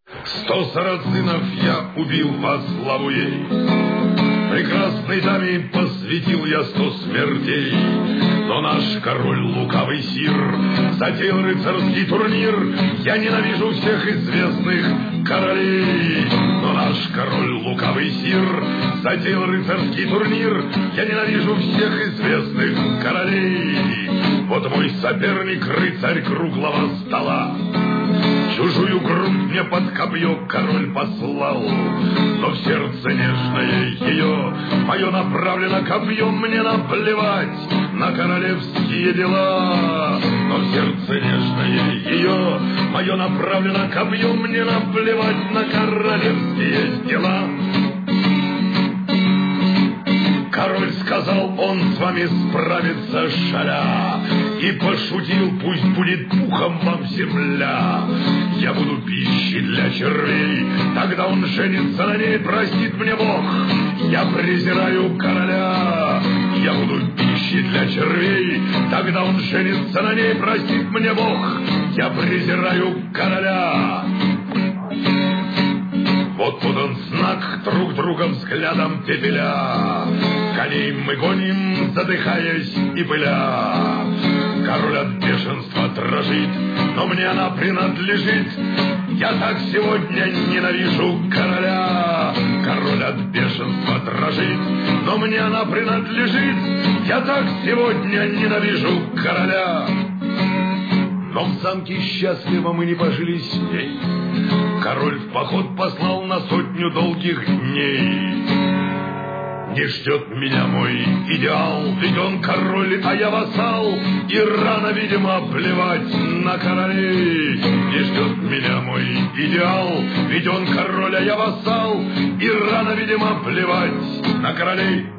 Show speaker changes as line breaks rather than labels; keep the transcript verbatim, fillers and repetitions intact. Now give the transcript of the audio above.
Сто сарацинов я убил во славу ей, прекрасной даме посвятил я сто смертей. Но наш король лукавый сир затеял рыцарский турнир. Я ненавижу всех известных королей. Но наш король лукавый сир затеял рыцарский турнир. Я ненавижу всех известных королей. Вот мой соперник, рыцарь круглого стола. Чужую грудь мне под копье король послал, но в сердце нежное ее мое направлено копьем. Мне наплевать на королевские дела, но в сердце нежное ее мое направлено копьем. Мне наплевать на королевские дела. Король сказал, он с вами справится, шаля, и пошутил, пусть будет пухом вам земля. Я буду пищей для червей, тогда он женится на ней, простит мне Бог. Я презираю короля. Я буду пищей для червей, тогда он женится на ней, простит мне Бог. Я презираю короля. Вот подан знак, друг друга взглядом пепеля. Коней мы гоним, задыхаясь и пыля. Король от бешенства дрожит, но мне она принадлежит. Я так сегодня ненавижу короля. Король от бешенства дрожит, но мне она принадлежит. Я так сегодня ненавижу короля. Но в замке счастливо мы не пожили с ней. Король в поход послал на сотню долгих дней. Не ждет меня мой идеал, ведь он король, а я вассал. И рано, видимо, плевать на королей. Не ждет меня мой идеал, ведь он король, а я вассал. И рано, видимо, плевать на королей.